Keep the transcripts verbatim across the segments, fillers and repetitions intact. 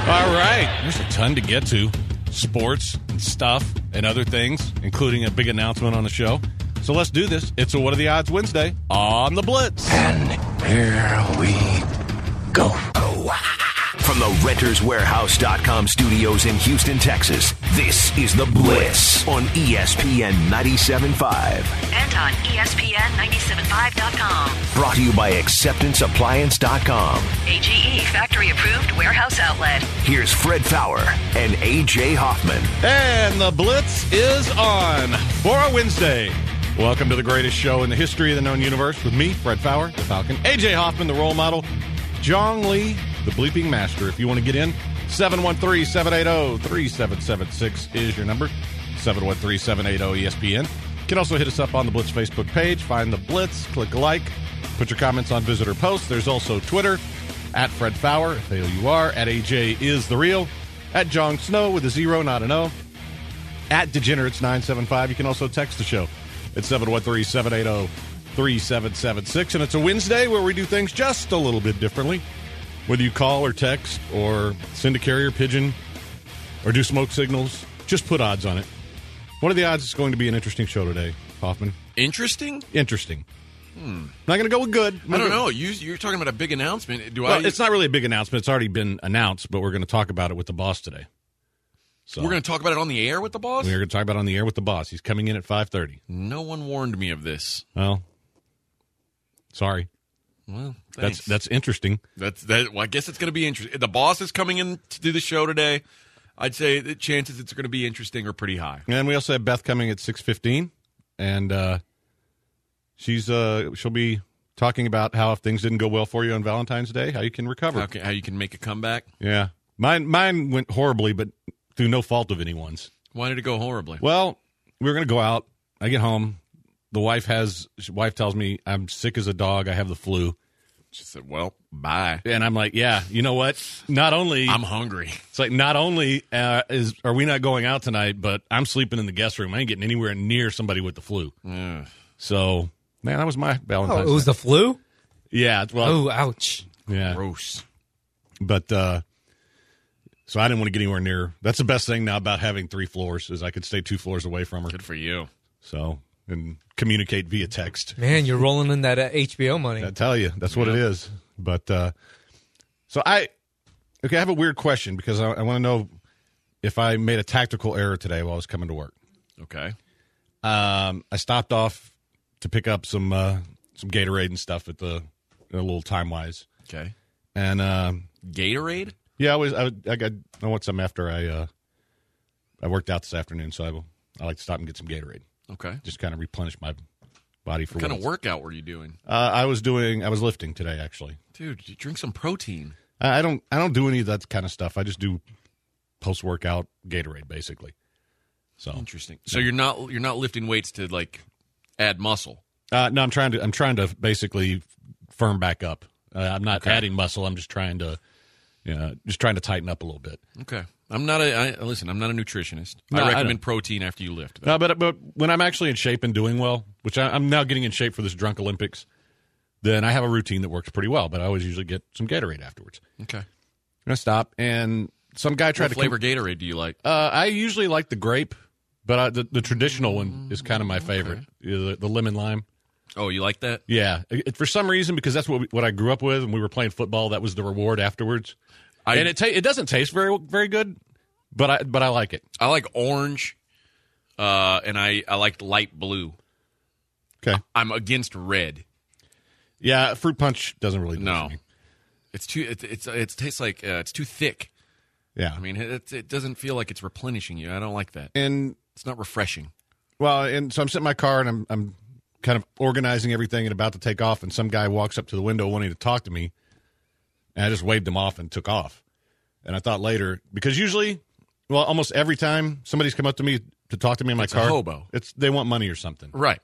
All right. There's a ton to get to. Sports and stuff and other things, including a big announcement on the show. So let's do this. It's a What Are the Odds Wednesday on The Blitz. And here we go. From the Renters Warehouse dot com studios in Houston, Texas, this is The Blitz on E S P N ninety-seven point five. And on E S P N ninety-seven point five dot com. Brought to you by Acceptance Appliance dot com. A G E factory-approved warehouse outlet. Here's Fred Fowler and A J Hoffman. And The Blitz is on for a Wednesday. Welcome to the greatest show in the history of the known universe with me, Fred Fowler, the Falcon, A J Hoffman, the role model, John Lee, the bleeping master. If you want to get in, seven one three, seven eight zero, three seven seven six is your number, seven one three, seven eight zero, E S P N. You can also hit us up on the Blitz Facebook page. Find the Blitz, click like, put your comments on visitor posts. There's also Twitter, at Fred Fowler, F A O U R, at A J is the real, at John Snow with a zero, not an O, at Degenerates nine seven five. You can also text the show at seven one three, seven eight zero, three seven seven six. And it's a Wednesday where we do things just a little bit differently. Whether you call or text or send a carrier pigeon or do smoke signals, just put odds on it. What are the odds it's going to be an interesting show today, Hoffman? Interesting? Interesting. Hmm. Not going to go with good. I don't know. You, you're talking about a big announcement. Do well, I? It's not really a big announcement. It's already been announced, but we're going to talk about it with the boss today. So we're going to talk about it on the air with the boss? We're going to talk about it on the air with the boss. He's coming in at five thirty. No one warned me of this. Well, sorry. Well, thanks. That's that's interesting. That's that. Well, I guess it's going to be interesting. The boss is coming in to do the show today. I'd say the chances it's going to be interesting are pretty high. And we also have Beth coming at six fifteen, and uh, she's uh, she'll be talking about how if things didn't go well for you on Valentine's Day, how you can recover. How, can, how you can make a comeback. Yeah, mine mine went horribly, but through no fault of anyone's. Why did it go horribly? Well, we were going to go out. I get home. The wife has. Wife tells me I'm sick as a dog. I have the flu. She said, "Well, bye." And I'm like, "Yeah, you know what? Not only I'm hungry. It's like not only uh, is are we not going out tonight, but I'm sleeping in the guest room. I ain't getting anywhere near somebody with the flu." Ugh. So, man, that was my Valentine's. Oh, it was night. the flu? Yeah. Well, oh, ouch. Yeah. Gross. But uh, so I didn't want to get anywhere near. That's the best thing now about having three floors is I could stay two floors away from her. Good for you. So. And communicate via text. Man, you're rolling in that uh, H B O money. I tell you, that's what yeah. it is. But uh, so I, okay, I have a weird question because I, I want to know if I made a tactical error today while I was coming to work. Okay. Um, I stopped off to pick up some uh, some Gatorade and stuff at the a little time wise. Okay. And um, Gatorade? Yeah, I was. I, I got. I want some after I uh, I worked out this afternoon, so I, I like to stop and get some Gatorade. Okay. Just kind of replenish my body for what kind once. of workout were you doing? Uh, I was doing. I was lifting today, actually. Dude, you drink some protein. I, I don't. I don't do any of that kind of stuff. I just do post workout Gatorade, basically. So interesting. So yeah. you're not you're not lifting weights to like add muscle. Uh, no, I'm trying to. I'm trying to basically firm back up. Uh, I'm not okay. adding muscle. I'm just trying to, you know, just trying to tighten up a little bit. Okay. I'm not a I, listen. I'm not a nutritionist. No, I recommend I protein after you lift. Though. No, but but when I'm actually in shape and doing well, which I, I'm now getting in shape for this drunk Olympics, then I have a routine that works pretty well. But I always usually get some Gatorade afterwards. Okay. And I stop, and some guy tried what to flavor com- Gatorade do you like? Uh, I usually like the grape, but I, the the traditional one is kind of my favorite. Okay. The, the lemon lime. Oh, you like that? Yeah. It, for some reason, because that's what we, what I grew up with, and we were playing football. That was the reward afterwards. I, and it ta- it doesn't taste very very good. But I but I like it. I like orange, uh, and I, I like light blue. Okay. I'm against red. Yeah, fruit punch doesn't really do no. it for me. It's too it, it's it tastes like uh, it's too thick. Yeah. I mean, it it doesn't feel like it's replenishing you. I don't like that. And it's not refreshing. Well, and so I'm sitting in my car and I'm I'm kind of organizing everything and about to take off, and some guy walks up to the window wanting to talk to me, and I just waved him off and took off. And I thought later, because usually. Well, almost every time somebody's come up to me to talk to me in my it's car, a hobo. It's they want money or something, right?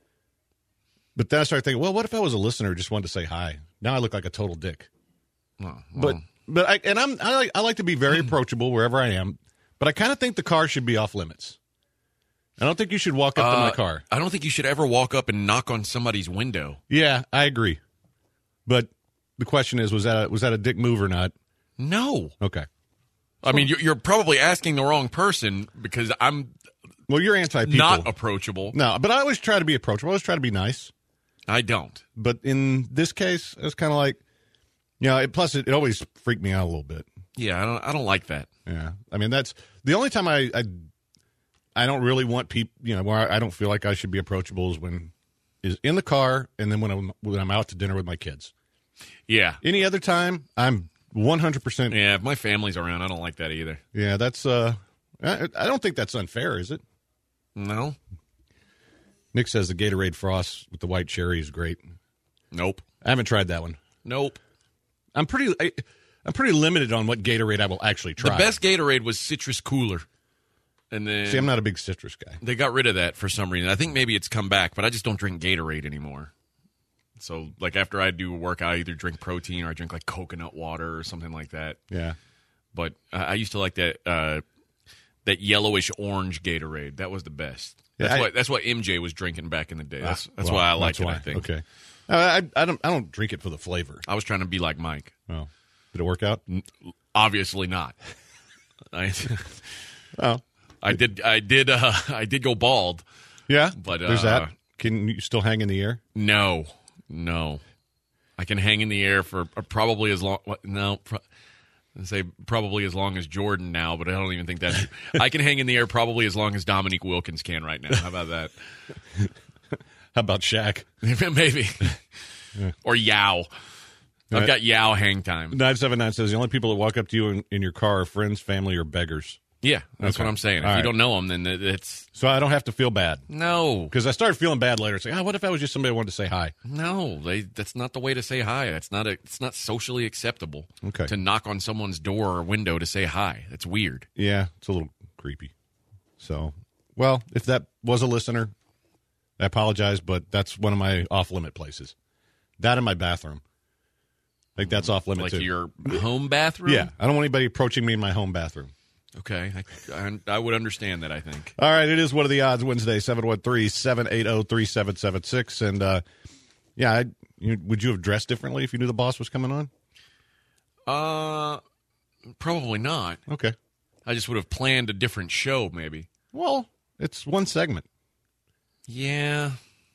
But then I started thinking, well, what if I was a listener who just wanted to say hi? Now I look like a total dick. Oh, well. But but I and I'm I like I like to be very approachable wherever I am, but I kind of think the car should be off limits. I don't think you should walk up uh, to my car. I don't think you should ever walk up and knock on somebody's window. Yeah, I agree. But the question is, was that a, was that a dick move or not? No. Okay. I mean, you're, you're probably asking the wrong person because I'm Well, you're anti-people. not approachable. No, but I always try to be approachable. I always try to be nice. I don't. But in this case, it's kind of like, you know, it, plus it, it always freaked me out a little bit. Yeah, I don't. I don't like that. Yeah. I mean, that's the only time I I, I don't really want people, you know, where I don't feel like I should be approachable is when is in the car and then when I'm when I'm out to dinner with my kids. Yeah. Any other time, I'm one hundred percent. Yeah, if my family's around, I don't like that either. Yeah, that's uh I, I don't think that's unfair, is it? No. Nick says the Gatorade Frost with the white cherry is great. Nope. I haven't tried that one. Nope. I'm pretty I, I'm pretty limited on what Gatorade I will actually try. The best Gatorade was Citrus Cooler. And then See, I'm not a big citrus guy. they got rid of that for some reason. I think maybe it's come back, but I just don't drink Gatorade anymore. So, like, after I do a workout, I either drink protein or I drink, like, coconut water or something like that. Yeah. But uh, I used to like that uh, that yellowish orange Gatorade. That was the best. That's Yeah, I- what that's what M J was drinking back in the day. That's that's Well, why I like that's it. why. I think. Okay. Uh, I I don't I don't drink it for the flavor. I was trying to be like Mike. Oh, did it work out? Obviously not. I Oh, I did I did uh, I did go bald. yeah. But, there's uh, that. Can you still hang in the air? No, no. I can hang in the air for uh, probably as long. What, no, pro- I'd say probably as long as Jordan now, but I don't even think that's. I can hang in the air probably as long as Dominique Wilkins can right now. How about that? How about Shaq? Maybe. Or Yao. I've Right. got Yao hang time. nine seven nine says the only people that walk up to you in, in your car are friends, family, or beggars. Yeah, that's Okay. what I'm saying. If All you right. don't know them, then it- it's So I don't have to feel bad. no, Because I started feeling bad later. It's like, oh, what if I was just somebody who wanted to say hi? no. They, that's not the way to say hi. That's not a. It's not socially acceptable. Okay. To knock on someone's door or window to say hi. That's weird. Yeah, it's a little creepy. So, well, if that was a listener, I apologize, but that's one of my off-limit places. That in my bathroom. I think that's off-limit, Like too. your home bathroom. Yeah, I don't want anybody approaching me in my home bathroom. Okay, I, I, I would understand that, I think. All right, it is What Are the Odds Wednesday, seven one three, seven eight zero, three seven seven six. And, uh, yeah, I, you, would you have dressed differently if you knew the boss was coming on? Uh, probably not. Okay. I just would have planned a different show, maybe. Well, it's one segment. Yeah.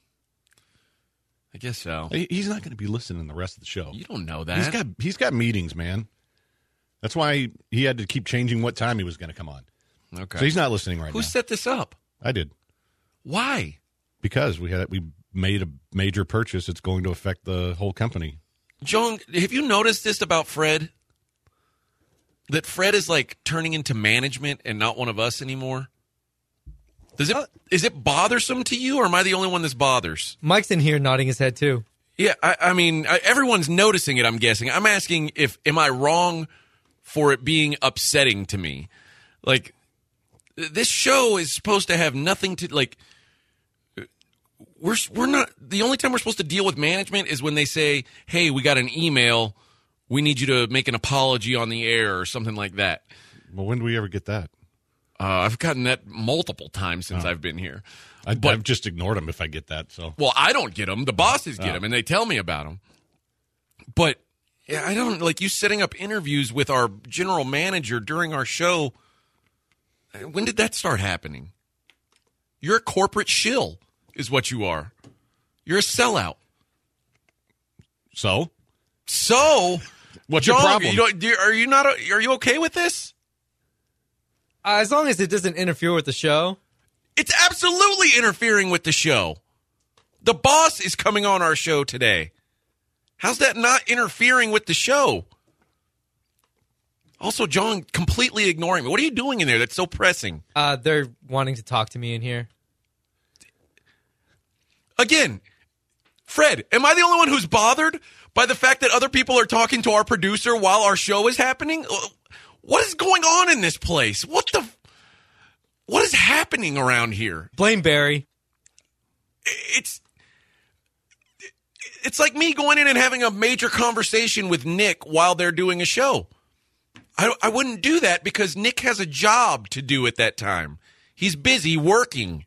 I guess so. He- He's not going to be listening the rest of the show. You don't know that. He's got he's got meetings, man. That's why he, he had to keep changing what time he was going to come on. Okay. So he's not listening right Who now. set this up? I did. Why? Because we had we made a major purchase. It's going to affect the whole company. John, have you noticed this about Fred? That Fred is like turning into management and not one of us anymore? Does it is it bothersome to you, or am I the only one this bothers? Mike's in here nodding his head too. Yeah, I, I mean, I, everyone's noticing it, I'm guessing. I'm asking if, am I wrong for it being upsetting to me? Like, this show is supposed to have nothing to, like, we're, we're not, the only time we're supposed to deal with management is when they say, hey, we got an email, we need you to make an apology on the air or something like that. Well, when do we ever get that? Uh, I've gotten that multiple times since I've been here. I, But- I've just ignored him if I get that. So Well, I don't get them. The bosses get them, and they tell me about them. But yeah, I don't like you setting up interviews with our general manager during our show. When did that start happening? You're a corporate shill, is what you are. You're a sellout. so So, what's John, your problem? You don't, do- are you not? Are you okay with this? Uh, as long as it doesn't interfere with the show. It's absolutely interfering with the show. The boss is coming on our show today. How's that not interfering with the show? Also, John completely ignoring me. What are you doing in there that's so pressing? Uh, they're wanting to talk to me in here. Again, Fred, am I the only one who's bothered by the fact that other people are talking to our producer while our show is happening? What is going on in this place? What the... What is happening around here? Blame Barry. It's it's like me going in and having a major conversation with Nick while they're doing a show. I, I wouldn't do that because Nick has a job to do at that time. He's busy working.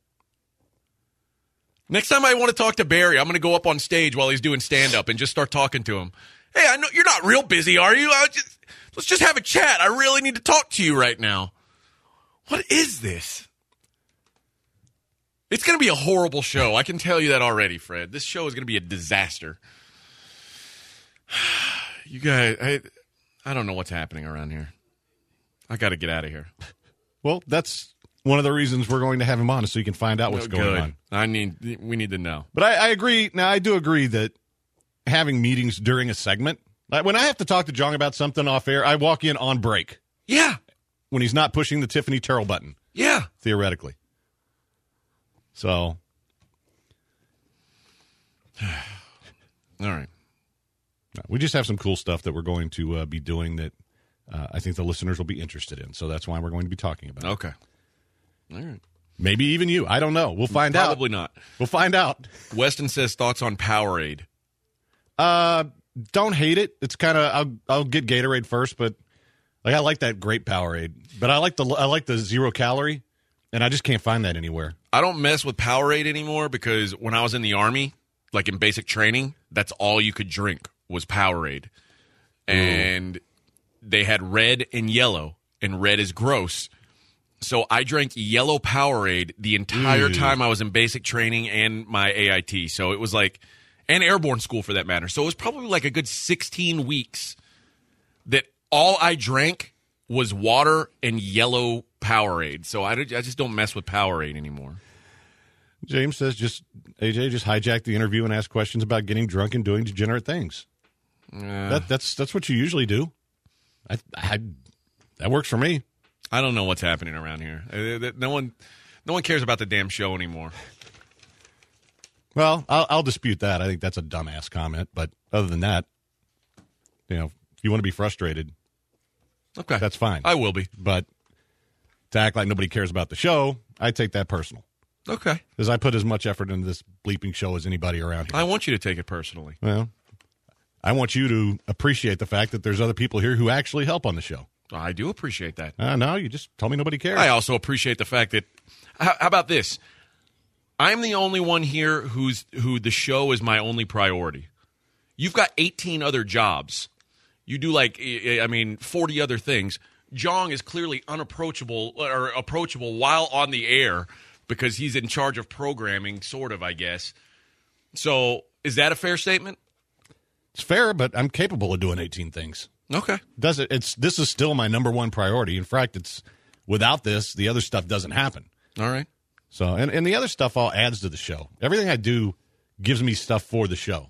Next time I want to talk to Barry, I'm going to go up on stage while he's doing stand-up and just start talking to him. Hey, I know you're not real busy, are you? I just, Let's just have a chat. I really need to talk to you right now. What is this? It's going to be a horrible show. I can tell you that already, Fred. This show is going to be a disaster. You guys, I, I don't know what's happening around here. I got to get out of here. Well, that's one of the reasons we're going to have him on, is so you can find out what's Oh, going good. on. I need. We need to know. But I, I agree. Now, I do agree that having meetings during a segment, like when I have to talk to John about something off air, I walk in on break Yeah. when he's not pushing the Tiffany Terrell button, Yeah. theoretically. So, All right. we just have some cool stuff that we're going to uh, be doing that uh, I think the listeners will be interested in. So that's why we're going to be talking about it. Okay. All right. Maybe even you. I don't know. We'll find out. Probably not. We'll find out. Weston says thoughts on Powerade. Uh, don't hate it. It's kind of I'll I'll get Gatorade first, but like I like that grape Powerade, but I like the I like the zero calorie, and I just can't find that anywhere. I don't mess with Powerade anymore because when I was in the Army, like in basic training, that's all you could drink was Powerade. And they had red and yellow, and red is gross. So I drank yellow Powerade the entire Ew. time I was in basic training and my A I T. So it was like, and airborne school for that matter. So it was probably like a good sixteen weeks that all I drank was water and yellow Powerade. So I, I just don't mess with Powerade anymore. James says just A J just hijack the interview and ask questions about getting drunk and doing degenerate things. Uh, That that's that's what you usually do. I, I that works for me. I don't know what's happening around here. Uh, No one, no one cares about the damn show anymore. Well, I'll, I'll dispute that. I think that's a dumbass comment. But other than that, you know, if you want to be frustrated, Okay, that's fine. I will be. But to act like nobody cares about the show, I take that personal. Okay, Because I put as much effort into this bleeping show as anybody around here. I want you to take it personally. Well, I want you to appreciate the fact that there's other people here who actually help on the show. I do appreciate that. Uh, no, you just told me nobody cares. I also appreciate the fact that. How, how about this? I'm the only one here who's who the show is my only priority. You've got eighteen other jobs. You do like I mean forty other things. Jong is clearly unapproachable or approachable while on the air because he's in charge of programming, sort of, I guess. So is that a fair statement? It's fair, but I'm capable of doing eighteen things. Okay. Does it? It's this is still my number one priority. In fact, it's without this, the other stuff doesn't happen. All right. So, and, and the other stuff all adds to the show. Everything I do gives me stuff for the show.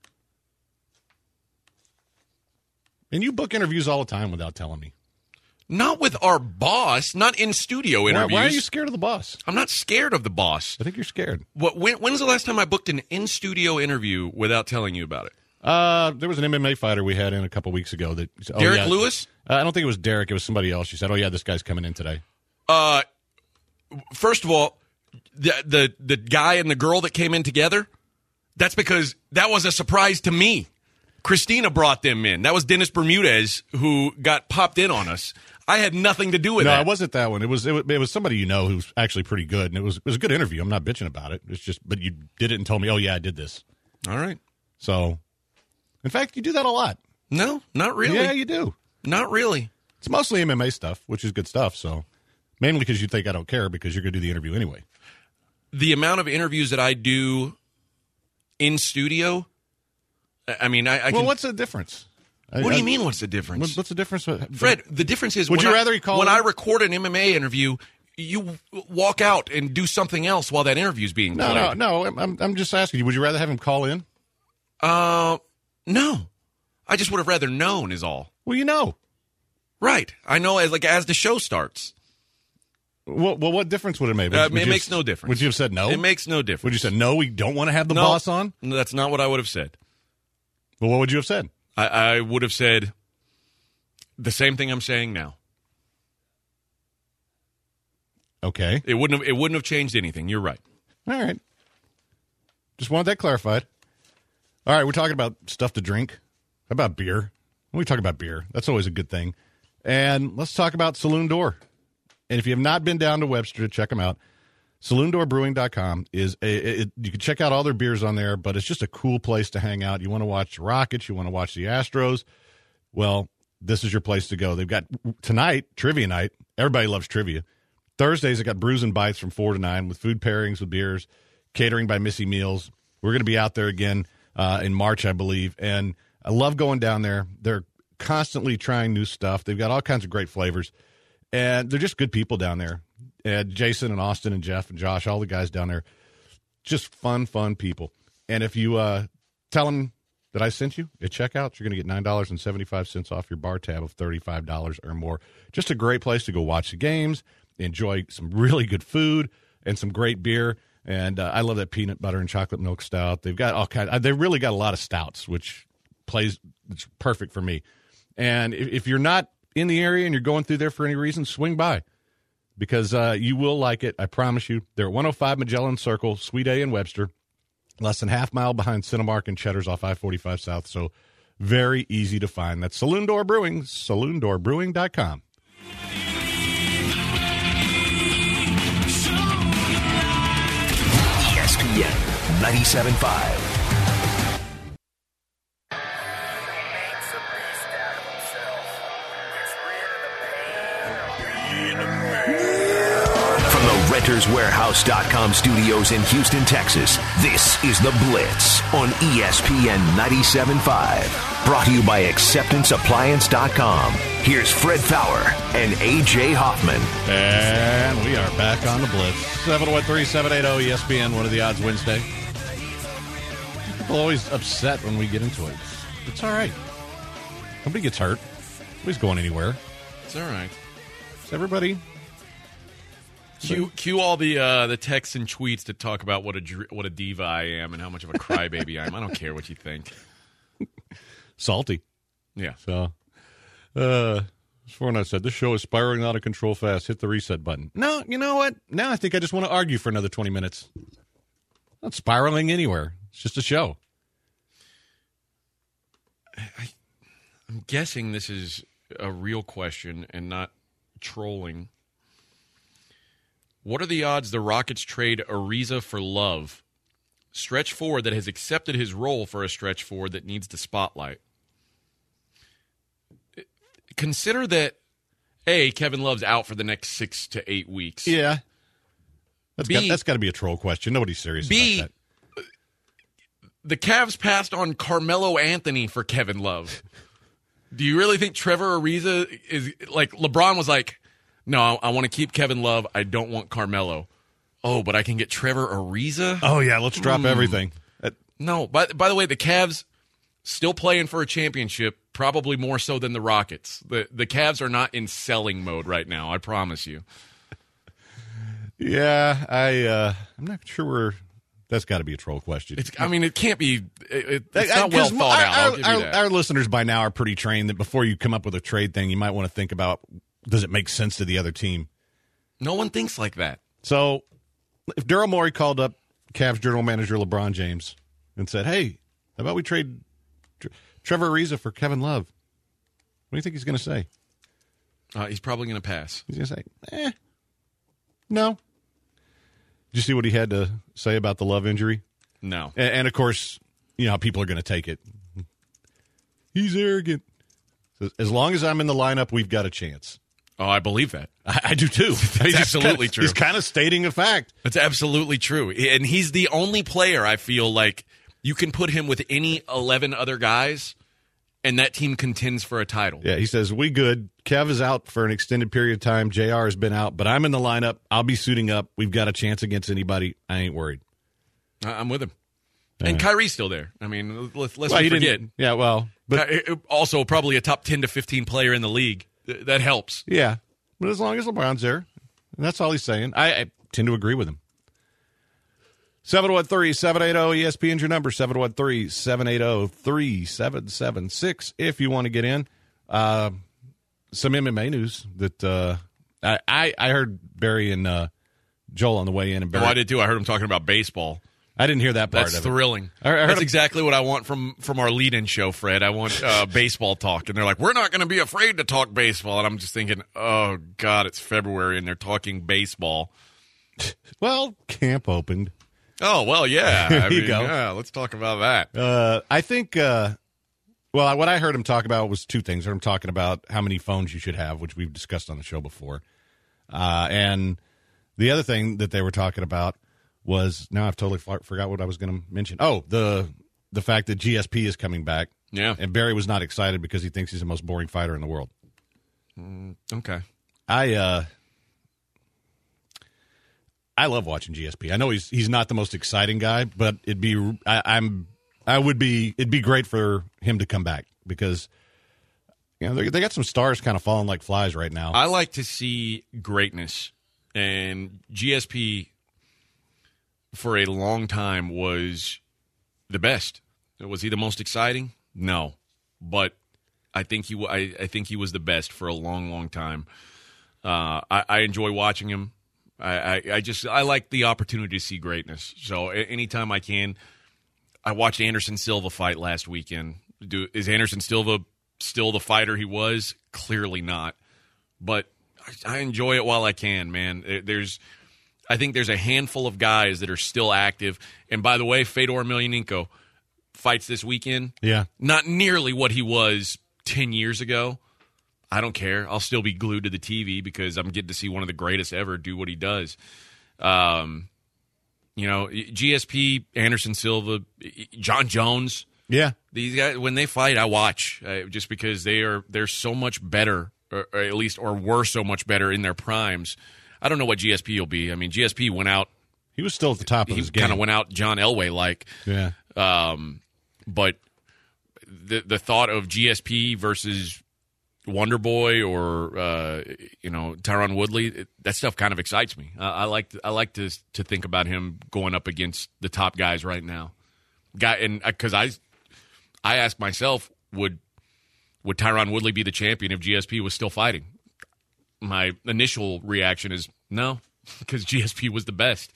And you book interviews all the time without telling me. Not with our boss, not in studio Why, interviews. why are you scared of the boss? I'm not scared of the boss. I think you're scared. What? When, when's the last time I booked an in-studio interview without telling you about it? Uh, there was an M M A fighter we had in a couple weeks ago. That oh, Derek yeah. Lewis? Uh, I don't think it was Derek. It was somebody else. She said, "Oh yeah, this guy's coming in today." Uh, first of all, the the the guy and the girl that came in together, that's because that was a surprise to me. Christina brought them in. That was Dennis Bermudez who got popped in on us. I had nothing to do with no, that. it wasn't that one. It was, it was it was somebody you know who's actually pretty good, and it was it was a good interview. I'm not bitching about it. It's just, but you did it and told me, "Oh yeah, I did this." All right. So, in fact, you do that a lot. No, not really. Yeah, you do. Not really. It's mostly M M A stuff, which is good stuff. So, mainly because you think I don't care because you're going to do the interview anyway. The amount of interviews that I do in studio, I mean, I, I well, can. what's the difference? I- What do I- you mean? What's the difference? what- What's the difference? with- Fred, the difference is Would when you I- rather he call when in? I record an M M A interview, you w- walk out and do something else while that interview's being No, played. no, no. I'm I'm just asking you. Would you rather have him call in? Uh, no. I just would have rather known is all. Well, you know. Right. I know as like as the show starts. Well, well what difference would it make? Would, Uh, would it you makes have- no difference. Would you have said no? It makes no difference. Would you say no? We don't want to have the No, boss on. no, that's not what I would have said. Well, what would you have said? I, I would have said the same thing I'm saying now. Okay. It wouldn't have it wouldn't have changed anything. You're right. All right. Just wanted that clarified. All right, we're talking about stuff to drink. How about beer? We talk about beer. That's always a good thing. And let's talk about Saloon Door. And if you have not been down to Webster to check them out, saloon door brewing dot com is a, it, you can check out all their beers on there, but it's just a cool place to hang out. You want to watch the Rockets, you want to watch the Astros. Well, this is your place to go. They've got tonight, trivia night. Everybody loves trivia. Thursdays, they got Brews and Bites from four to nine with food pairings with beers, catering by Missy Meals. We're going to be out there again uh, in March, I believe. And I love going down there. They're constantly trying new stuff. They've got all kinds of great flavors. And they're just good people down there. And Jason and Austin and Jeff and Josh, all the guys down there, just fun, fun people. And if you uh, tell them that I sent you at checkout, you're going to get nine dollars and seventy-five cents off your bar tab of thirty-five dollars or more. Just a great place to go watch the games, enjoy some really good food, and some great beer. And uh, I love that peanut butter and chocolate milk stout. They've got all kinds. Uh, they've really got a lot of stouts, which plays it's perfect for me. And if, if you're not in the area and you're going through there for any reason, swing by because uh, you will like it. I promise you. They're at one oh five Magellan Circle, Suite A in Webster, less than half mile behind Cinemark and Cheddar's off I forty-five South. So very easy to find. That's Saloon Door Brewing, saloon door brewing dot com. E S P N ninety-seven point five. From the Renters Warehouse dot com studios in Houston, Texas, this is The Blitz on E S P N ninety-seven point five. Brought to you by Acceptance Appliance dot com. Here's Fred Fowler and A J Hoffman. And we are back on The Blitz. seven one three, seven eight zero E S P N, What Are the Odds Wednesday. People are always upset when we get into it. It's, it's all right. Nobody gets hurt. Nobody's going anywhere. It's all right. It's everybody... Cue, cue all the uh, the texts and tweets to talk about what a dr- what a diva I am and how much of a crybaby I am. I don't care what you think. Salty. Yeah. So, uh, as Fortnite said, this show is spiraling out of control fast. Hit the reset button. No, you know what? Now I think I just want to argue for another twenty minutes. Not spiraling anywhere. It's just a show. I, I'm guessing this is a real question and not trolling. What are the odds the Rockets trade Ariza for Love? Stretch forward that has accepted his role for a stretch forward that needs the spotlight. Consider that, A, Kevin Love's out for the next six to eight weeks. Yeah. That's B, got, that's got to be a troll question. Nobody's serious B, about that. The Cavs passed on Carmelo Anthony for Kevin Love. Do you really think Trevor Ariza is like LeBron was like, no, I want to keep Kevin Love. I don't want Carmelo. Oh, but I can get Trevor Ariza? Oh, yeah, let's drop mm. everything. Uh, no, by, by the way, the Cavs still playing for a championship, probably more so than the Rockets. The the Cavs are not in selling mode right now, I promise you. Yeah, I, uh, I'm not sure we're – that's got to be a troll question. It's, I mean, it can't be it, – it's I, not well thought our, out. I'll our, give you our, that. our listeners by now are pretty trained that before you come up with a trade thing, you might want to think about – does it make sense to the other team? No one thinks like that. So if Daryl Morey called up Cavs general manager LeBron James and said, hey, how about we trade Tre- Trevor Ariza for Kevin Love? What do you think he's going to say? Uh, he's probably going to pass. He's going to say, eh, no. Did you see what he had to say about the Love injury? No. And, and of course, you know how people are going to take it. He's arrogant. As long as I'm in the lineup, we've got a chance. Oh, I believe that. I, I do too. That's absolutely kinda, true. He's kind of stating a fact. That's absolutely true. And he's the only player I feel like you can put him with any eleven other guys, and that team contends for a title. Yeah, he says, we good. Kev is out for an extended period of time. J R has been out, but I'm in the lineup. I'll be suiting up. We've got a chance against anybody. I ain't worried. I'm with him. And uh, Kyrie's still there. I mean, let's, let's well, forget. Yeah, well. But also probably a top ten to fifteen player in the league. That helps. Yeah, but as long as LeBron's there, that's all he's saying. I, I tend to agree with him. seven one three, seven eight zero E S P N's your number, seven one three, seven eight zero, three seven seven six if you want to get in. Uh, some M M A news that uh, I, I, I heard Barry and uh, Joel on the way in. And Barry, oh, I did too. I heard him talking about baseball. I didn't hear that part That's of thrilling. it. I, I That's him. exactly what I want from, from our lead-in show, Fred. I want uh, baseball talk. And they're like, we're not going to be afraid to talk baseball. And I'm just thinking, oh, God, it's February, and they're talking baseball. Well, camp opened. Oh, well, yeah. There I you mean, go. Yeah, let's talk about that. Uh, I think uh, Well, what I heard him talk about was two things. I heard him talking about how many phones you should have, which we've discussed on the show before. Uh, and the other thing that they were talking about was, now I've totally f- forgot what I was going to mention. Oh, the the fact that G S P is coming back. Yeah. And Barry was not excited because he thinks he's the most boring fighter in the world. Mm, okay. I uh, I love watching G S P. I know he's he's not the most exciting guy, but it'd be I, I'm I would be it'd be great for him to come back because you know they, they got some stars kind of falling like flies right now. I like to see greatness, and G S P for a long time was the best. Was he the most exciting? No, but I think he I, I think he was the best for a long, long time. Uh, I, I enjoy watching him. I, I, I just I like the opportunity to see greatness. So anytime I can, I watched Anderson Silva fight last weekend. Do, is Anderson Silva still the fighter he was? Clearly not. But I, I enjoy it while I can, man. There's, I think there's a handful of guys that are still active. And by the way, Fedor Emelianenko fights this weekend. Yeah. Not nearly what he was ten years ago. I don't care. I'll still be glued to the T V because I'm getting to see one of the greatest ever do what he does. Um, you know, G S P, Anderson Silva, John Jones. Yeah. These guys, when they fight, I watch uh, just because they are they're so much better, or, or at least, or were so much better in their primes. I don't know what G S P will be. I mean, G S P went out. He was still at the top of He his game. kind of went out John Elway like. Yeah. Um, but the the thought of G S P versus Wonder Boy or uh, you know Tyron Woodley, it, that stuff kind of excites me. I, I like to, I like to to think about him going up against the top guys right now. Guy and because I I ask myself, would would Tyron Woodley be the champion if G S P was still fighting? My initial reaction is no, because G S P was the best.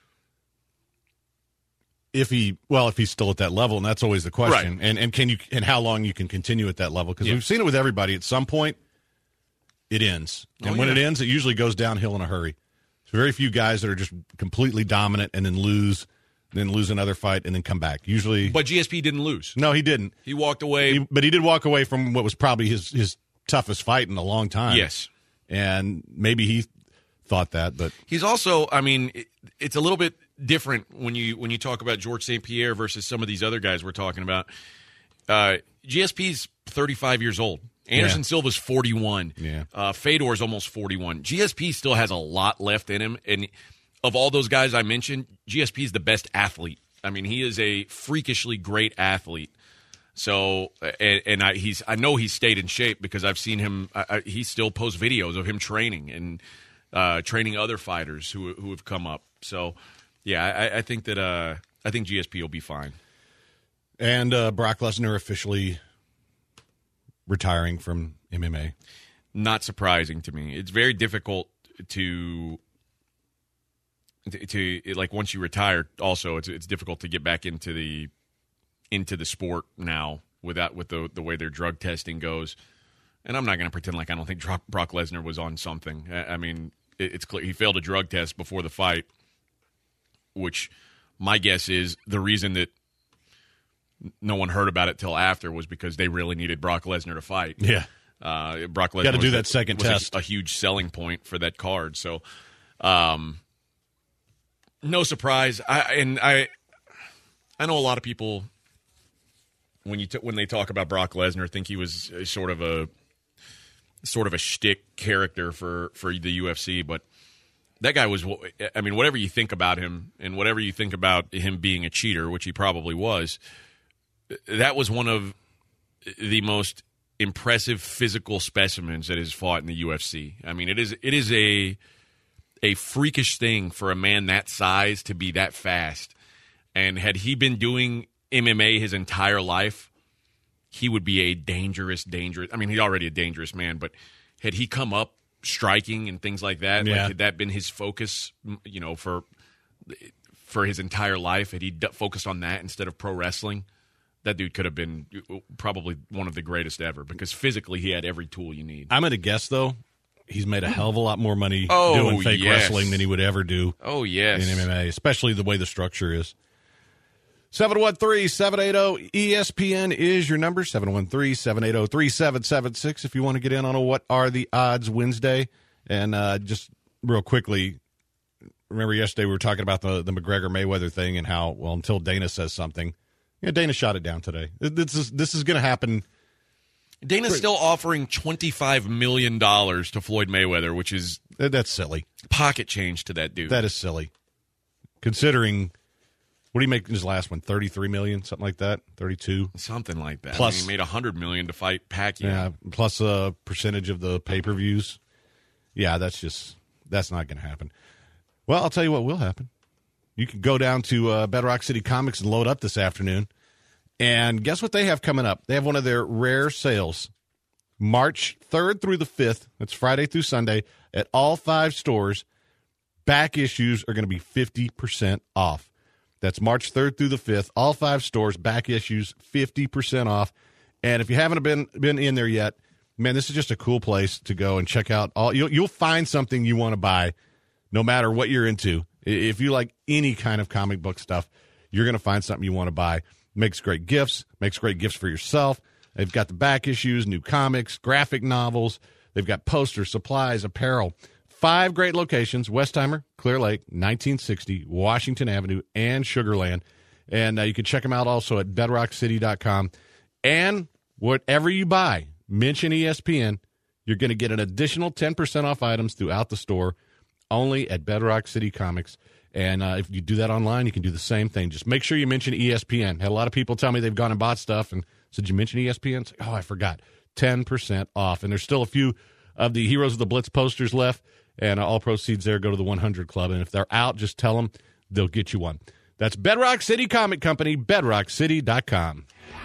If he, well, if he's still at that level, and that's always the question. Right. And and can you, and how long you can continue at that level? Because Yeah. we've seen it with everybody. At some point, it ends, and Oh, when yeah. it ends, it usually goes downhill in a hurry. There's very few guys that are just completely dominant and then lose, then lose another fight and then come back. Usually, But G S P didn't lose. no, he didn't. He walked away. He, but he did walk away from what was probably his his toughest fight in a long time. Yes. And maybe he thought that, but He's also, I mean, it, it's a little bit different when you when you talk about George Saint Pierre versus some of these other guys we're talking about. Uh, G S P's thirty-five years old. Anderson Yeah. Silva's forty-one. Yeah. Uh, Fedor's almost forty-one. G S P still has a lot left in him. And of all those guys I mentioned, G S P's the best athlete. I mean, he is a freakishly great athlete. So, and, and I, he's, I know he's stayed in shape because I've seen him. I, I, he still posts videos of him training and uh, training other fighters who who have come up. So, yeah, I, I think that uh, I think G S P will be fine. and uh, Brock Lesnar officially retiring from M M A. Not surprising to me. It's very difficult to to, to like once you retire. Also, it's it's difficult to get back into the into the sport now without with the the way their drug testing goes. And I'm not going to pretend like I don't think Brock Lesnar was on something. I, I mean, it, it's clear he failed a drug test before the fight, which my guess is the reason that no one heard about it till after was because they really needed Brock Lesnar to fight. Yeah. Uh, Brock Lesnar Got to do was that a- second was a- test. A, huge selling point for that card. So, um, no surprise. I and I, I know a lot of people when you t- when they talk about Brock Lesnar think he was a sort of a sort of a shtick character for for the U F C, but that guy was. I mean, whatever you think about him and whatever you think about him being a cheater, which he probably was, that was one of the most impressive physical specimens that has fought in the U F C. I mean, it is it is a a freakish thing for a man that size to be that fast. And had he been doing M M A his entire life, he would be a dangerous, dangerous. I mean, he's already a dangerous man, but had he come up striking and things like that, Yeah. like had that been his focus, you know, for for his entire life, had he d- focused on that instead of pro wrestling, that dude could have been probably one of the greatest ever because physically he had every tool you need. I'm going to guess, though, he's made a hell of a lot more money Oh, doing fake yes. wrestling than he would ever do Oh, yes. in M M A, especially the way the structure is. seven one three, seven eight zero, E S P N is your number, seven one three, seven eight zero, three seven seven six if you want to get in on a What Are the Odds Wednesday. And uh, just real quickly, remember yesterday we were talking about the, the McGregor-Mayweather thing and how, well, until Dana says something, yeah, Dana shot it down today. This is, this is going to happen. Dana's still offering twenty-five million dollars to Floyd Mayweather, which is That's silly. pocket change to that dude. That is silly. Considering, what do you make in his last one? thirty-three million dollars, something like that? thirty-two? Something like that. Plus- I mean, he made one hundred million dollars to fight Pacquiao. Yeah, plus a percentage of the pay-per-views. Yeah, that's just, that's not going to happen. Well, I'll tell you what will happen. You can go down to uh, Bedrock City Comics and load up this afternoon. And guess what they have coming up? They have one of their rare sales. March third through the fifth, that's Friday through Sunday, at all five stores, back issues are going to be fifty percent off. That's March third through the fifth, all five stores, back issues, fifty percent off. And if you haven't been been in there yet, man, this is just a cool place to go and check out. All You'll, you'll find something you want to buy no matter what you're into. If you like any kind of comic book stuff, you're going to find something you want to buy. Makes great gifts, makes great gifts for yourself. They've got the back issues, new comics, graphic novels. They've got posters, supplies, apparel. Five great locations: Westheimer, Clear Lake, nineteen sixty, Washington Avenue, and Sugar Land. And uh, you can check them out also at bedrock city dot com. And whatever you buy, mention E S P N. You're going to get an additional ten percent off items throughout the store, only at Bedrock City Comics. And uh, if you do that online, you can do the same thing. Just make sure you mention E S P N. Had a lot of people tell me they've gone and bought stuff and said, "Did you mention E S P N?" It's like, oh, I forgot. ten percent off. And there's still a few of the Heroes of the Blitz posters left, and uh, all proceeds there go to the one hundred Club. And if they're out, just tell them. They'll get you one. That's Bedrock City Comic Company, bedrock city dot com.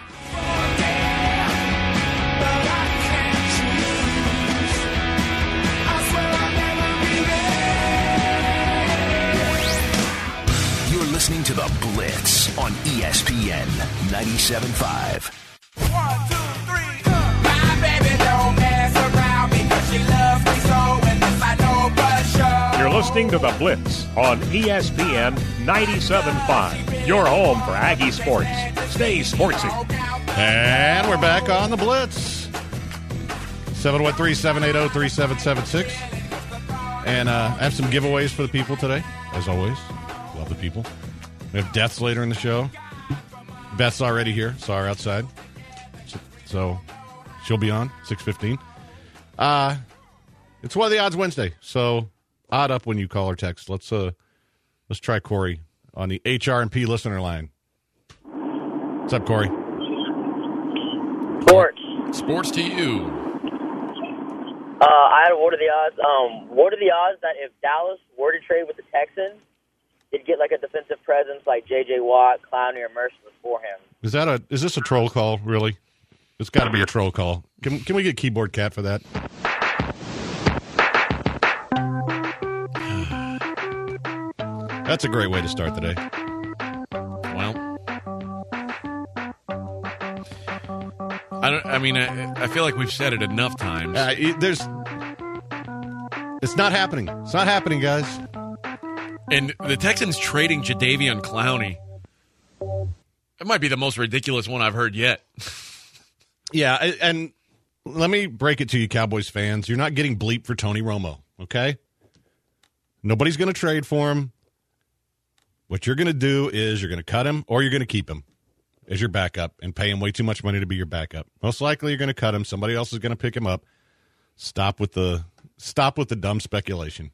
Listening to The Blitz on E S P N ninety-seven point five. One, two, three. My baby don't mess around because she loves me so, and this I know for sure. You're listening to The Blitz on E S P N ninety-seven point five. Your home for Aggie sports. Stay sportsy. And we're back on The Blitz. seven one three, seven eight zero, three seven seven six. And uh, I have some giveaways for the people today, as always. Love the people. We have deaths later in the show. Beth's already here. Saw her outside. So, so she'll be on, six fifteen. Uh, it's What Are the Odds Wednesday. So odd up when you call or text. Let's uh, let's try Corey on the H R and P listener line. What's up, Corey? Sports. Sports to you. Uh, I had what are the odds? Um, what are the odds that if Dallas were to trade with the Texans, they'd get like a defensive presence like J J Watt, Clowney, or Mercer for him? Is that a is this a troll call? Really? It's got to be a troll call. Can can we get Keyboard Cat for that? That's a great way to start the day. Well, I don't. I mean, I, I feel like we've said it enough times. Uh, it, there's, it's not happening. It's not happening, guys. And the Texans trading Jadeveon Clowney. It might be the most ridiculous one I've heard yet. Yeah, and let me break it to you, Cowboys fans. You're not getting bleep for Tony Romo, okay? Nobody's going to trade for him. What you're going to do is you're going to cut him or you're going to keep him as your backup and pay him way too much money to be your backup. Most likely you're going to cut him. Somebody else is going to pick him up. Stop with the stop with the dumb speculation.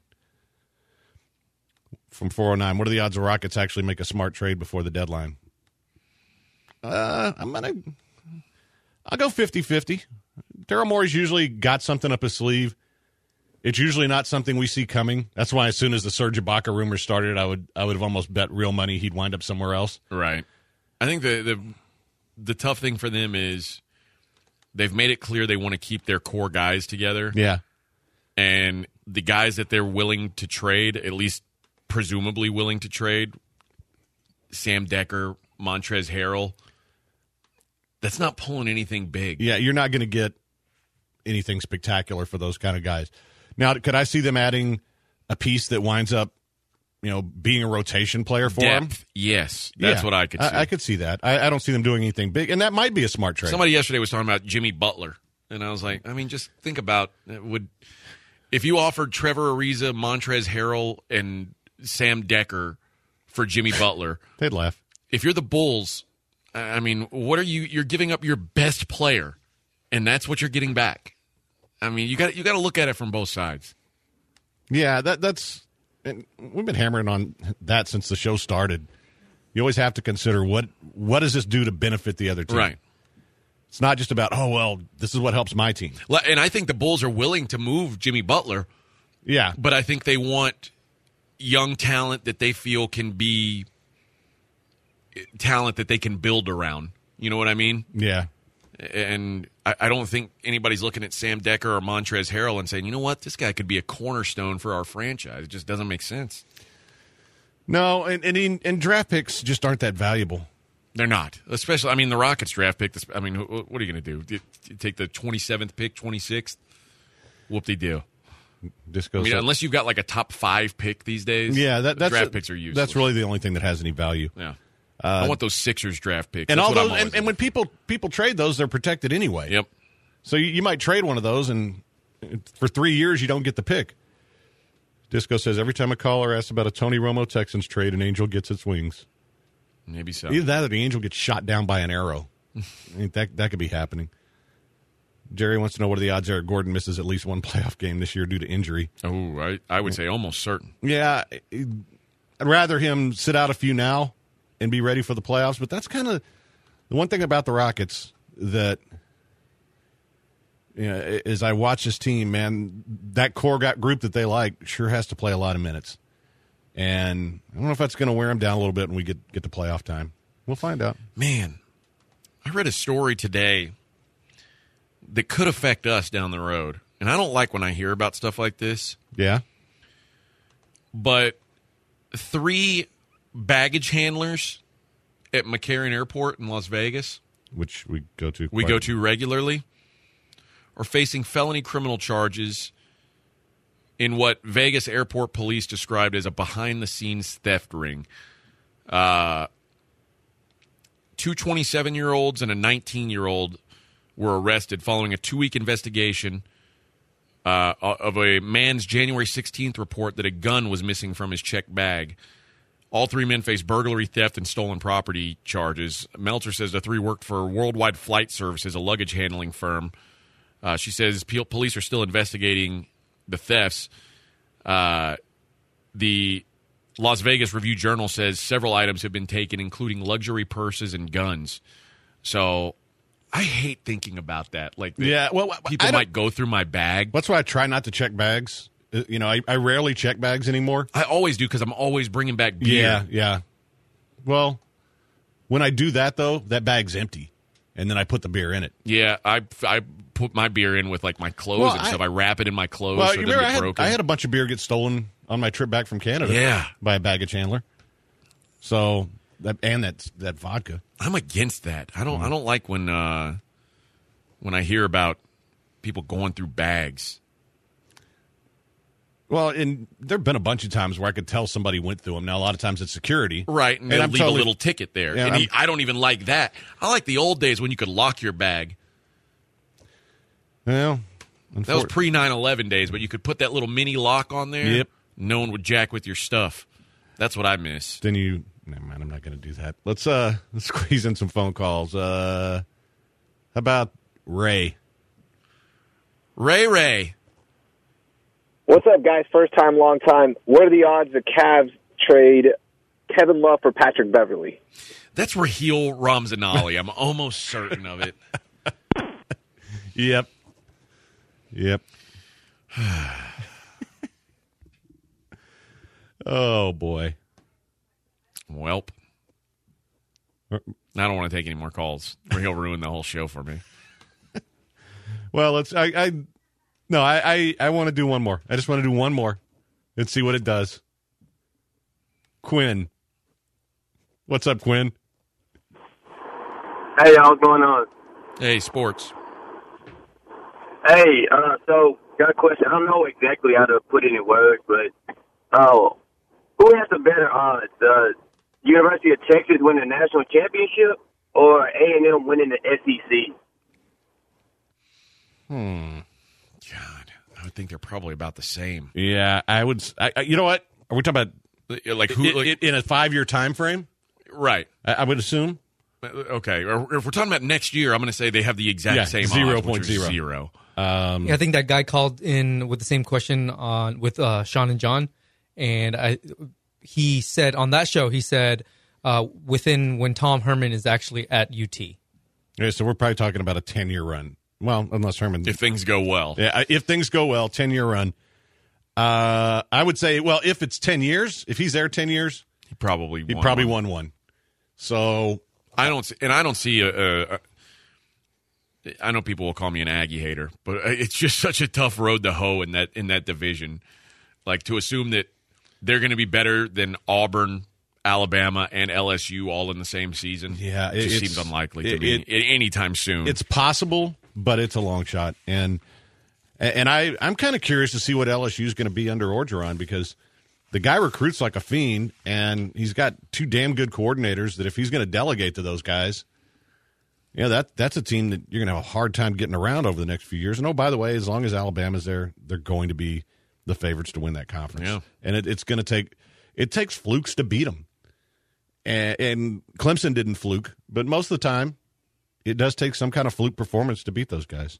From four oh nine, what are the odds the Rockets actually make a smart trade before the deadline? Uh, I'm going to I'll go fifty-fifty. Daryl Morey's usually got something up his sleeve. It's usually not something we see coming. That's why as soon as the Serge Ibaka rumor started, I would I would have almost bet real money he'd wind up somewhere else. Right. I think the the the tough thing for them is they've made it clear they want to keep their core guys together. Yeah. And the guys that they're willing to trade, at least presumably willing to trade, Sam Decker, Montrezl Harrell, that's not pulling anything big. Yeah, you're not going to get anything spectacular for those kind of guys. Now, could I see them adding a piece that winds up you know, being a rotation player for him. Depth. Yes, that's Yeah, what I could see. I, I could see that. I, I don't see them doing anything big, and that might be a smart trade. Somebody yesterday was talking about Jimmy Butler, and I was like, I mean, just think about would if you offered Trevor Ariza, Montrezl Harrell, and Sam Decker for Jimmy Butler, they'd laugh. If you're the Bulls, I mean, what are you? You're giving up your best player, and that's what you're getting back. I mean, you got you got to look at it from both sides. Yeah, that that's. And we've been hammering on that since the show started. You always have to consider what what does this do to benefit the other team. Right. It's not just about, oh, well, this is what helps my team. And I think the Bulls are willing to move Jimmy Butler. Yeah. But I think they want young talent that they feel can be talent that they can build around. You know what I mean? Yeah. And I, I don't think anybody's looking at Sam Decker or Montrezl Harrell and saying, you know what, this guy could be a cornerstone for our franchise. It just doesn't make sense. No, and and, and draft picks just aren't that valuable. They're not. Especially, I mean, the Rockets draft pick, I mean, what are you going to do? You take the twenty-seventh pick, twenty-sixth? Whoop-de-doo. Disco I mean, said- unless you've got like a top five pick these days, Yeah, that, that's draft a- picks are useless. That's really the only thing that has any value. Yeah. Uh, I want those Sixers draft picks. And That's all what I'm those, always and, and when people people trade those, they're protected anyway. Yep. So you, you might trade one of those, and for three years you don't get the pick. Disco says every time a caller asks about a Tony Romo Texans trade, an angel gets its wings. Maybe so. Either that or the angel gets shot down by an arrow. I mean, that that could be happening. Jerry wants to know what are the odds Eric Gordon misses at least one playoff game this year due to injury. Oh, I, I would say almost certain. Yeah, I'd rather him sit out a few now and be ready for the playoffs. But that's kind of the one thing about the Rockets that, you know, as I watch this team, man, that core got group that they like sure has to play a lot of minutes. And I don't know if that's going to wear them down a little bit when we get, get to playoff time. We'll find out. Man, I read a story today that could affect us down the road. And I don't like when I hear about stuff like this. Yeah. But three baggage handlers at McCarran Airport in Las Vegas, which we go to. We quite- go to regularly, are facing felony criminal charges in what Vegas airport police described as a behind-the-scenes theft ring. Uh, two twenty-seven-year-olds and a nineteen-year-old were arrested following a two-week investigation uh, of a man's January sixteenth report that a gun was missing from his checked bag. All three men face burglary, theft, and stolen property charges. Meltzer says the three worked for Worldwide Flight Services, a luggage handling firm. Uh, she says p- police are still investigating the thefts. Uh, the Las Vegas Review-Journal says several items have been taken, including luxury purses and guns. So I hate thinking about that. Like, the- Yeah, well, people I don't- might go through my bag. That's why I try not to check bags. Uh, You know, I, I rarely check bags anymore. I always do because I'm always bringing back beer. Yeah, yeah. Well, when I do that, though, that bag's empty. And then I put the beer in it. Yeah, I, I put my beer in with like my clothes Well, and I- stuff. I wrap it in my clothes Well, so you it remember doesn't I get had, broken. I had a bunch of beer get stolen on my trip back from Canada. Yeah. By a baggage handler. So, that, and that, that vodka. I'm against that. I don't. I don't like when uh, when I hear about people going through bags. Well, and there have been a bunch of times where I could tell somebody went through them. Now, a lot of times it's security. Right, and, they'll I'm leave totally- a little ticket there. Yeah, and I'm- he, I don't even like that. I like the old days when you could lock your bag. Well, That was pre nine eleven days, but you could put that little mini lock on there. Yep. No one would jack with your stuff. That's what I miss. Then you, never mind, I'm not going to do that. Let's uh let's squeeze in some phone calls. Uh, how about Ray? Ray Ray. What's up, guys? First time, long time. What are the odds the Cavs trade Kevin Love for Patrick Beverly? That's Raheel Ramzanali. I'm almost certain of it. Yep. Yep. Oh, boy. Welp. I don't want to take any more calls. Raheel ruined the whole show for me. Well, let's. I. I no, I. I, I want to do one more. I just want to do one more and see what it does. Quinn. What's up, Quinn? Hey, y'all, what's going on? Hey, sports. Hey, uh, so got a question. I don't know exactly how to put it in words, but oh, who has the better odds? The University of Texas winning the national championship or A and M winning the S E C? Hmm. God, I would think they're probably about the same. Yeah, I would. I, I- you know what? Are we talking about Like who? in, Like, in a five-year time frame? right. I, I would assume. Okay. Or if we're talking about next year, I'm going to say they have the exact Yeah, same zero odds, which point are zero. zero. Um, Yeah, I think that guy called in with the same question on with uh, Sean and John, and I he said on that show he said uh, within when Tom Herman is actually at U T. yeah, so we're probably talking about a ten-year run. Well, unless Herman. If things go well. Yeah, if things go well, ten-year run. Uh, I would say, well, if it's ten years, if he's there ten years, He probably he won probably one. won one. So I don't see, and I don't see a, a, a. I know people will call me an Aggie hater, but it's just such a tough road to hoe in that in that division. Like to assume that they're going to be better than Auburn, Alabama, and L S U all in the same season. Yeah, it just it's- seems unlikely to it- me it- anytime soon. it's possible, but it's a long shot. And and I, I'm kind of curious to see what L S U is going to be under Orgeron because the guy recruits like a fiend, and he's got two damn good coordinators that if he's going to delegate to those guys, yeah, that that's a team that you're going to have a hard time getting around over the next few years. And, oh, by the way, as long as Alabama's there, they're going to be the favorites to win that conference. Yeah. And it, it's going to take – it takes flukes to beat them. And, and Clemson didn't fluke, but most of the time it does take some kind of fluke performance to beat those guys.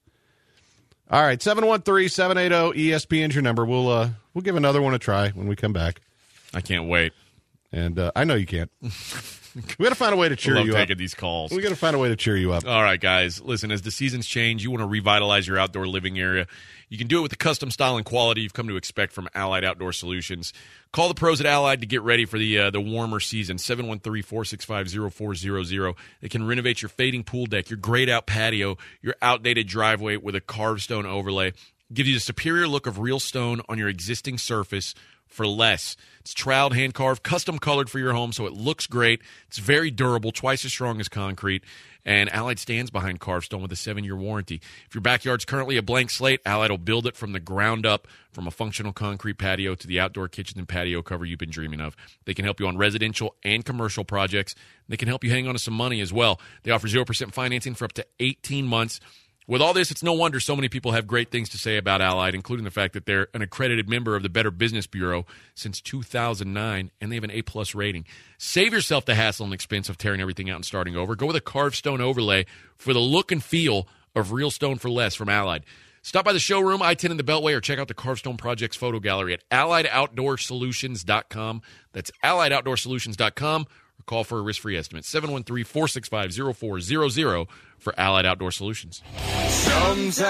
All right, seven one three, seven eight zero, E S P N is your number. We'll uh, we'll give another one a try when we come back. I can't wait. And uh, I know you can't. We got to find a way to cheer I love you up. taking these calls. We got to find a way to cheer you up. All right, guys. Listen, as the seasons change, you want to revitalize your outdoor living area. You can do it with the custom style and quality you've come to expect from Allied Outdoor Solutions. Call the pros at Allied to get ready for the uh, the warmer season. seven one three, four six five, zero four zero zero. They can renovate your fading pool deck, your grayed out patio, your outdated driveway with a carved stone overlay. Gives you the superior look of real stone on your existing surface for less. It's troweled, hand-carved, custom-colored for your home, so it looks great. It's very durable, twice as strong as concrete, and Allied stands behind carved stone with a seven-year warranty. If your backyard's currently a blank slate, Allied will build it from the ground up, from a functional concrete patio to the outdoor kitchen and patio cover you've been dreaming of. They can help you on residential and commercial projects. They can help you hang on to some money as well. They offer zero percent financing for up to eighteen months. With all this, it's no wonder so many people have great things to say about Allied, including the fact that they're an accredited member of the Better Business Bureau since two thousand nine, and they have an A-plus rating. Save yourself the hassle and expense of tearing everything out and starting over. Go with a carved stone overlay for the look and feel of real stone for less from Allied. Stop by the showroom, I ten in the Beltway, or check out the Carved Stone Project's photo gallery at allied outdoor solutions dot com. That's allied outdoor solutions dot com. Or call for a risk-free estimate, seven one three, four six five, zero four zero zero for Allied Outdoor Solutions. Sometimes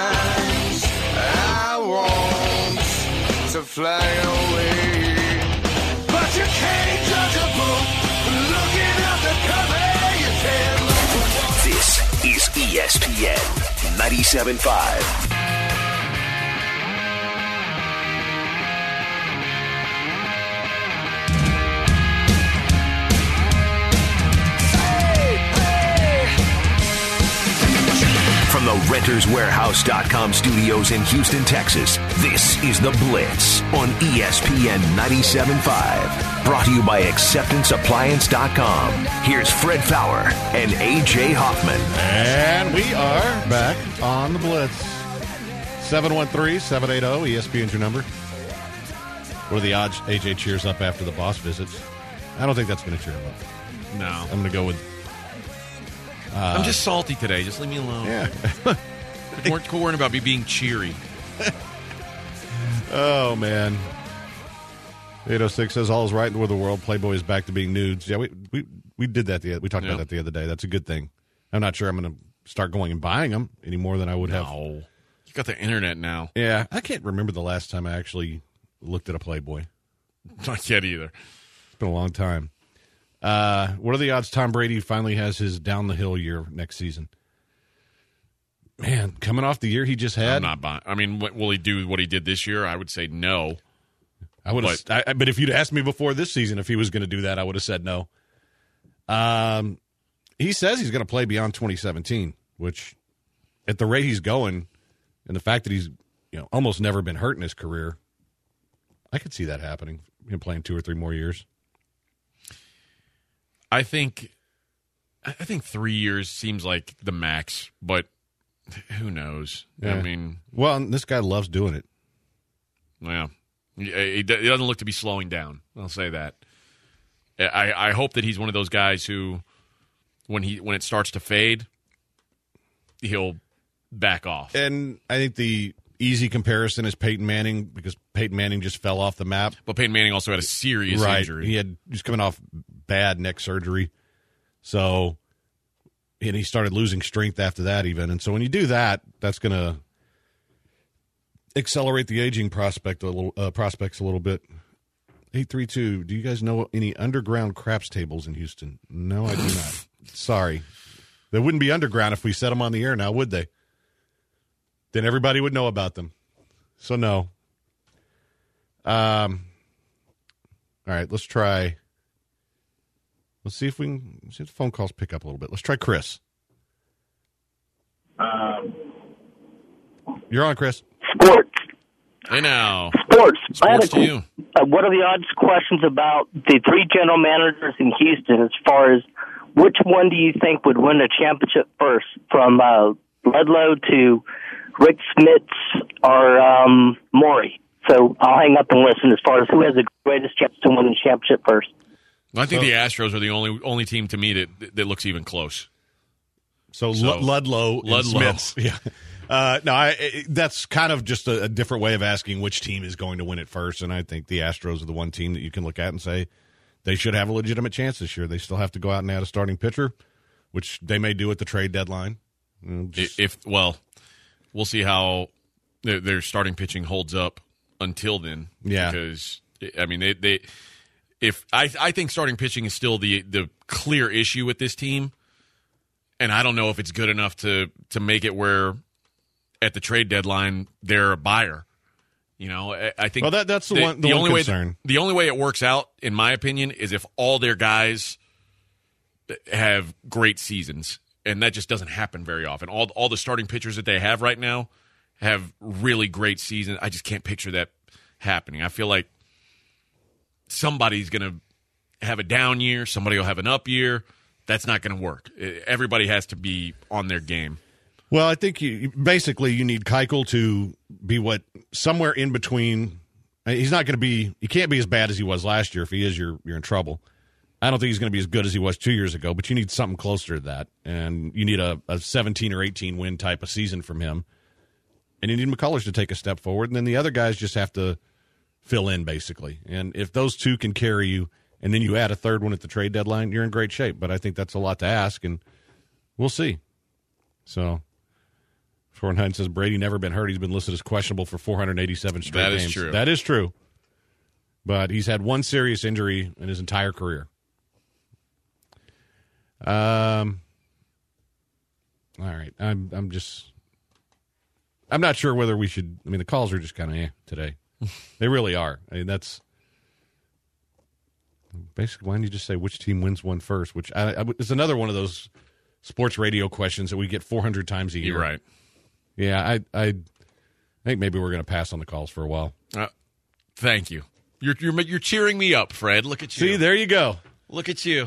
I want to fly away, but you can't judge a book looking at the cover. You can. This is E S P N ninety-seven point five. From the renters warehouse dot com studios in Houston, Texas, this is The Blitz on E S P N ninety-seven point five. Brought to you by acceptance appliance dot com. Here's Fred Fowler and A J Hoffman. And we are back on The Blitz. seven one three, seven eight zero, E S P N is your number. What are the odds A J cheers up after the boss visits? I don't think that's going to cheer him up. No. I'm going to go with... Uh, I'm just salty today. Just leave me alone. Yeah. Weren't worrying about me being cheery. Oh, man. eight oh six says, all is right with the world. Playboy is back to being nudes. Yeah, we we, we did that. The, we talked Yeah. about that the other day. That's a good thing. I'm not sure I'm going to start going and buying them any more than I would have. No. You got the internet now. Yeah, I can't remember the last time I actually looked at a Playboy. Not yet either. It's been a long time. Uh, what are the odds Tom Brady finally has his down the hill year next season? Man, coming off the year he just had, I'm not buying. I mean, what, will he do what he did this year? I would say no. I would have. But- I, but if you'd asked me before this season if he was going to do that, I would have said no. Um, he says he's going to play beyond twenty seventeen, which, at the rate he's going, and the fact that he's you know almost never been hurt in his career, I could see that happening him playing two or three more years. I think I think three years seems like the max, but who knows? Yeah. I mean, well, this guy loves doing it. Yeah, he, he doesn't look to be slowing down. I'll say that. I, I hope that he's one of those guys who, when he when it starts to fade, he'll back off. And I think the easy comparison is Peyton Manning, because Peyton Manning just fell off the map. But Peyton Manning also had a serious right. injury. He had he's coming off bad neck surgery, so and he started losing strength after that even. And so when you do that, that's going to accelerate the aging prospect a little uh, prospects a little bit. eight three two, do you guys know any underground craps tables in Houston? No, I do not. Sorry. They wouldn't be underground if we set them on the air now, would they? Then everybody would know about them. So, no. Um. All right, let's try. Let's see if we can see if the phone calls pick up a little bit. Let's try Chris. Um, You're on, Chris. Sports. Hey, now. Sports. Sports I had a, to you. Uh, what are the odds questions about the three general managers in Houston as far as which one do you think would win the championship first, from uh, Ludlow to Rick Smits or um, Morey? So I'll hang up and listen as far as who has the greatest chance to win the championship first. I think So- the Astros are the only only team to me that that looks even close. So, So, L- Ludlow, and Ludlow. Smiths. Yeah. Uh, no, I, I- that's kind of just a, a different way of asking which team is going to win it first. And I think the Astros are the one team that you can look at and say they should have a legitimate chance this year. They still have to go out and add a starting pitcher, which they may do at the trade deadline. You know, just- If well, we'll see how their, their starting pitching holds up until then. Yeah. because I mean they they if I I think starting pitching is still the the clear issue with this team, and I don't know if it's good enough to to make it where at the trade deadline they're a buyer. You know, I, I think Well, that- that's the one- the one only concern. way the only way it works out, in my opinion, is if all their guys have great seasons, and that just doesn't happen very often. All all the starting pitchers that they have right now have really great seasons. I just can't picture that happening. I feel like somebody's going to have a down year, somebody will have an up year. That's not going to work. Everybody has to be on their game. Well, I think you basically you need Keuchel to be what somewhere in between. He's not going to be. He can't be as bad as he was last year. If he is, you're you're in trouble. I don't think he's going to be as good as he was two years ago. But you need something closer to that, and you need a, a seventeen or eighteen win type of season from him. And you need McCullers to take a step forward, and then the other guys just have to fill in basically. And if those two can carry you, and then you add a third one at the trade deadline, you're in great shape. But I think that's a lot to ask, and we'll see. So. four nine says Brady never been hurt. He's been listed as questionable for four hundred eighty-seven straight That is games. true. That is true. But he's had one serious injury in his entire career. Um. All right. I'm. I'm just. I'm not sure whether we should. I mean, the calls are just kind of eh today. They really are. I mean, that's basically. Why don't you just say which team wins one first? Which I, I, it's another one of those sports radio questions that we get four hundred times a year. You're right. Yeah, I, I, I think maybe we're going to pass on the calls for a while. Uh, thank you. You're, you're you're cheering me up, Fred. Look at you. See, there you go. Look at you.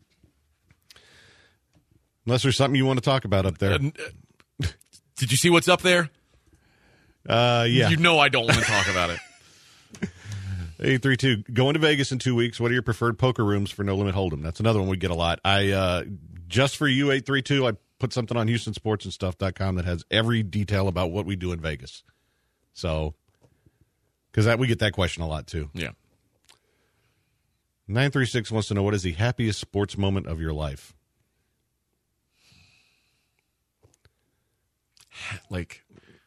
Unless there's something you want to talk about up there. Uh, uh, did you see what's up there? Uh, yeah. You know I don't want to talk about it. eight three two, going to Vegas in two weeks. What are your preferred poker rooms for No Limit Hold'em? That's another one we get a lot. I uh, just for you, eight three two, I put something on Houston Sports and Stuff dot com that has every detail about what we do in Vegas. So, because that we get that question a lot too. Yeah. nine three six wants to know, what is the happiest sports moment of your life? Like,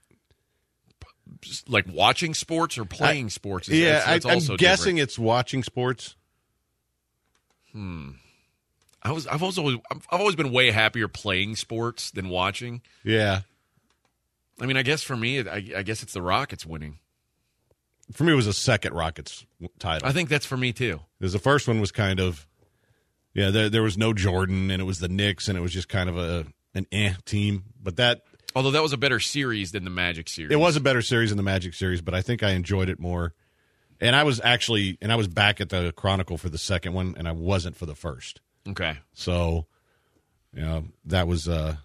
just like watching sports or playing I, sports? Yeah, that's, that's I, I'm also guessing different. it's watching sports. Hmm. I was. I've always. I've always been way happier playing sports than watching. Yeah. I mean, I guess for me, I, I guess it's the Rockets winning. For me, it was a second Rockets title. I think that's for me too. Because the first one was kind of, yeah, there, there was no Jordan, and it was the Knicks, and it was just kind of a an eh team. But that, although that was a better series than the Magic series, it was a better series than the Magic series, but I think I enjoyed it more And I was actually, and I was back at the Chronicle for the second one, and I wasn't for the first. Okay. So, you know, that was, uh,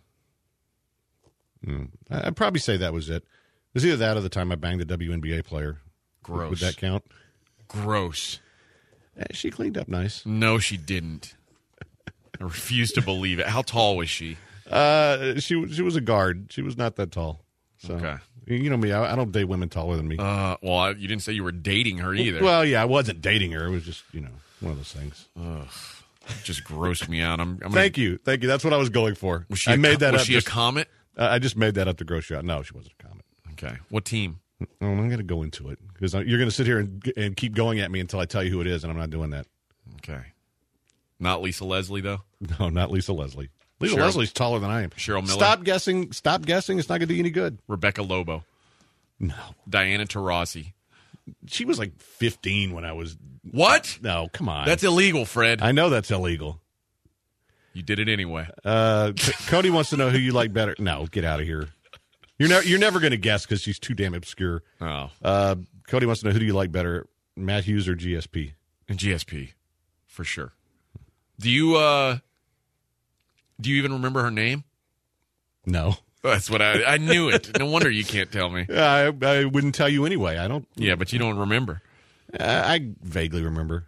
I'd probably say that was it. It was either that or the time I banged a W N B A player. Gross. Would that count? Gross. Eh, she cleaned up nice. No, she didn't. I refuse to believe it. How tall was she? Uh, she she was a guard. She was not that tall. So, okay. You know me. I, I don't date women taller than me. Uh, well, I, you didn't say you were dating her either. Well, yeah, I wasn't dating her. It was just, you know, one of those things. Ugh. It just grossed me out. I'm, I'm Thank gonna... you. Thank you. That's what I was going for. Was she I a, made that was up. she just, a comet? Uh, I just made that up to gross you out. No, she wasn't a comet. Okay. What team? Oh, I'm going to go into it because you're going to sit here and, and keep going at me until I tell you who it is, and I'm not doing that. Okay. Not Lisa Leslie, though? No, not Lisa Leslie. Lisa Cheryl, Leslie's taller than I am. Cheryl Miller? Stop guessing. Stop guessing. It's not going to do you any good. Rebecca Lobo? No. Diana Taurasi? She was like fifteen when I was... What? No, come on. That's illegal, Fred. I know that's illegal. You did it anyway. Uh, C- Cody wants to know who you like better. No, get out of here. You're, ne- you're never going to guess because she's too damn obscure. Oh. Uh, Cody wants to know who do you like better, Matt Hughes or G S P? And G S P, for sure. Do you uh, do you even remember her name? No. That's what I I knew it. No wonder you can't tell me. I, I wouldn't tell you anyway. I don't. Yeah, but you don't remember. Uh, I vaguely remember.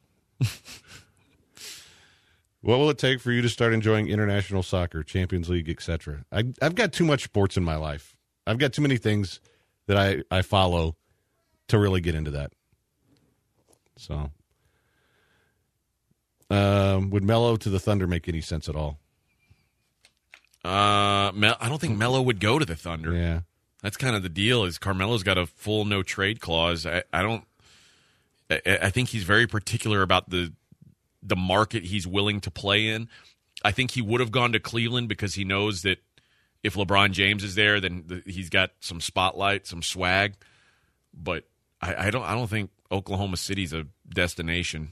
What will it take for you to start enjoying international soccer, Champions League, et cetera? I've got too much sports in my life. I've got too many things that I, I follow to really get into that. So, um, would Melo to the Thunder make any sense at all? Uh, Mel- I don't think Melo would go to the Thunder. Yeah, that's kind of the deal. Is Carmelo's got a full no trade clause? I, I don't. I, I think he's very particular about the the market he's willing to play in. I think he would have gone to Cleveland because he knows that if LeBron James is there, then the, he's got some spotlight, some swag. But I, I don't. I don't think Oklahoma City's a destination.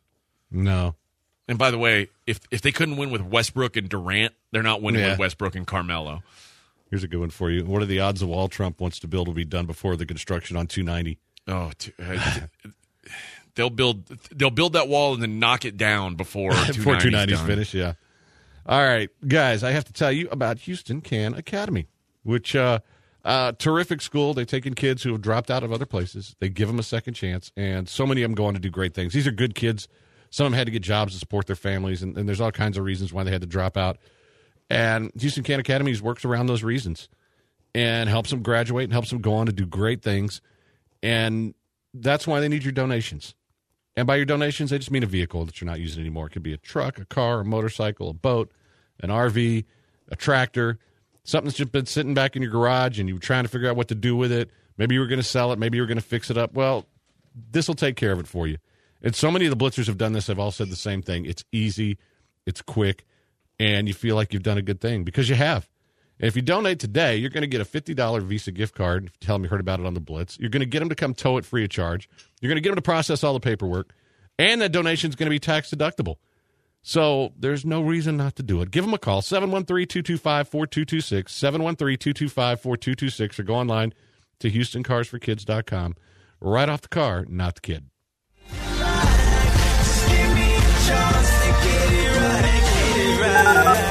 No. And by the way, if if they couldn't win with Westbrook and Durant, they're not winning Yeah. with Westbrook and Carmelo. Here's a good one for you. What are the odds the wall Trump wants to build will be done before the construction on two ninety? Oh, t- uh, they'll build they'll build that wall and then knock it down before before two ninety's done. finished. Yeah. All right, guys, I have to tell you about Houston Can Academy, which uh, uh, terrific school. They take in kids who have dropped out of other places. They give them a second chance, and so many of them go on to do great things. These are good kids. Some of them had to get jobs to support their families, and, and there's all kinds of reasons why they had to drop out. And Houston Can Academy works around those reasons and helps them graduate and helps them go on to do great things. And that's why they need your donations. And by your donations, they just mean a vehicle that you're not using anymore. It could be a truck, a car, a motorcycle, a boat, an R V, a tractor, something that's just been sitting back in your garage and you were trying to figure out what to do with it. Maybe you were going to sell it. Maybe you were going to fix it up. Well, this will take care of it for you. And so many of the Blitzers have done this. They've all said the same thing. It's easy, it's quick, and you feel like you've done a good thing because you have. And if you donate today, you're going to get a fifty dollars Visa gift card. If you tell them you heard about it on the Blitz, you're going to get them to come tow it free of charge. You're going to get them to process all the paperwork, and that donation is going to be tax deductible. So there's no reason not to do it. Give them a call, seven one three, two two five, four two two six, seven one three, two two five, four two two six, or go online to houston cars for kids dot com. Right off the car, not the kid. Give me a chance to get it right, get it right.